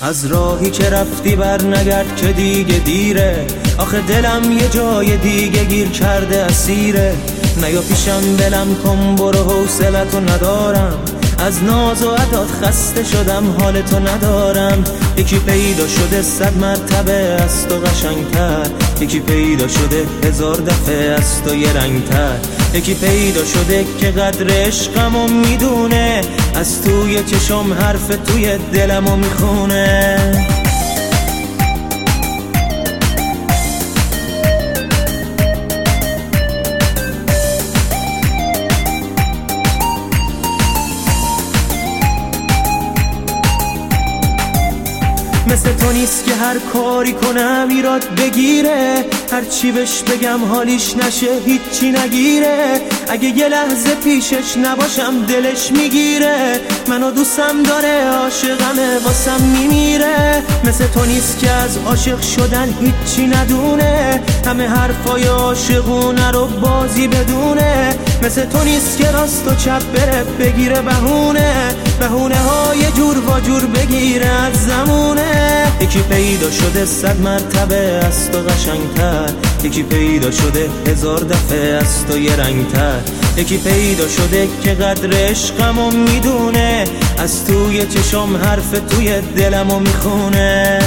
از راهی که رفتی بر نگرد که دیگه دیره، آخه دلم یه جای دیگه گیر کرده اسیره. نیا پیشم بلم کن برو حوصلتو ندارم، از ناز و عداد خسته شدم حالتو ندارم. یکی پیدا شده 100 مرتبه از تو قشنگتر، یکی پیدا شده 1000 دفعه از تو یه رنگتر. یکی پیدا شده که قدر عشقمو میدونه، از توی چشم حرف توی دلمو میخونه. مثل تو نیست که هر کاری کنم ایراد بگیره، هر چی بهش بگم حالیش نشه هیچی نگیره. اگه یه لحظه پیشش نباشم دلش میگیره، منو دوستم داره عاشقمه واسم میمیره. مثل تو نیست که از عاشق شدن هیچی ندونه، همه حرفای عاشقونه رو بازی بدونه. مثل تو نیست که راست و چپ بره بگیره بهونه های جور و جور بگیره از زمونه. یکی پیدا شده 100 مرتبه از تو قشنگتر، یکی پیدا شده 1000 دفعه از تو یه رنگتر. یکی پیدا شده که قدر عشقمو میدونه، از توی چشم حرف توی دلمو میخونه.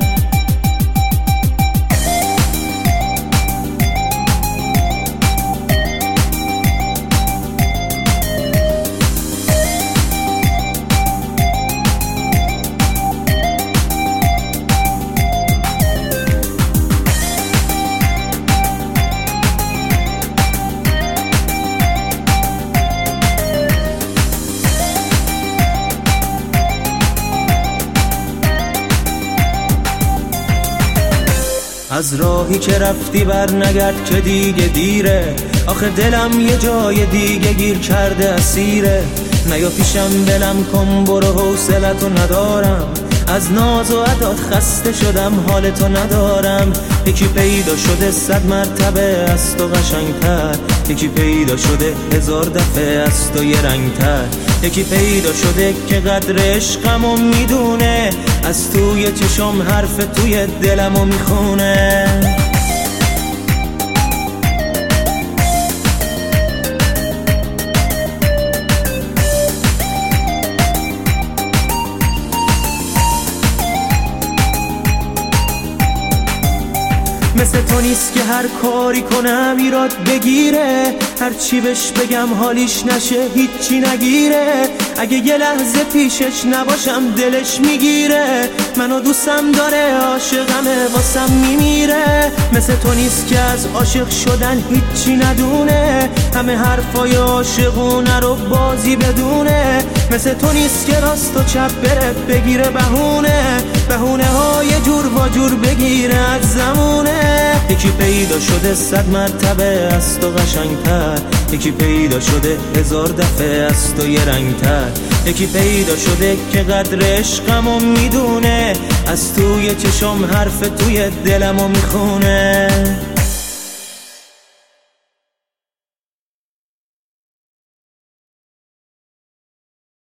از راهی که رفتی بر نگرد که دیگه دیره، آخه دلم یه جای دیگه گیر کرده اسیره. نیا پیشم بلم کن برو حوصلتو ندارم، از ناز و عداد خسته شدم حالتو ندارم. یکی پیدا شده 100 مرتبه از تو قشنگتر، یکی پیدا شده 1000 دفعه از تو یه رنگتر. یکی پیدا شده که قدر عشقمو میدونه، از توی چشم حرف توی دلمو میخونه. مثل تو نیست که هر کاری کنم ایراد بگیره، هر چی بهش بگم حالیش نشه هیچی نگیره. اگه یه لحظه پیشش نباشم دلش میگیره، منو دوستم داره عاشقمه واسم میمیره. مثل تو نیست که از عاشق شدن هیچی ندونه، همه حرفای عاشقونه رو بازی بدونه. مثل تو نیست که راست و چپ بره بگیره بهونه های جور و جور بگیره از زمونه. یکی پیدا شده 100 مرتبه از تو قشنگتر، یکی پیدا شده 1000 دفعه از تو یه رنگتر. یکی پیدا شده که قدر عشقمو میدونه، از توی چشم حرف توی دلمو میخونه.